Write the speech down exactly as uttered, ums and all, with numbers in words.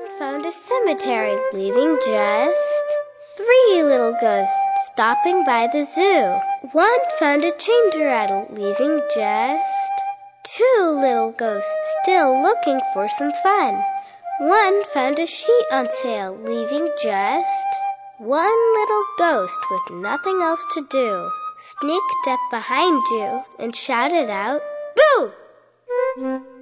found a cemetery, leaving just three little ghosts stopping by the zoo. One found a chain to rattle, leaving just two little ghosts still looking for some fun. One found a sheet on sale, leaving just one little ghost with nothing else to do. Sneaked up behind you and shouted out, "Boo!"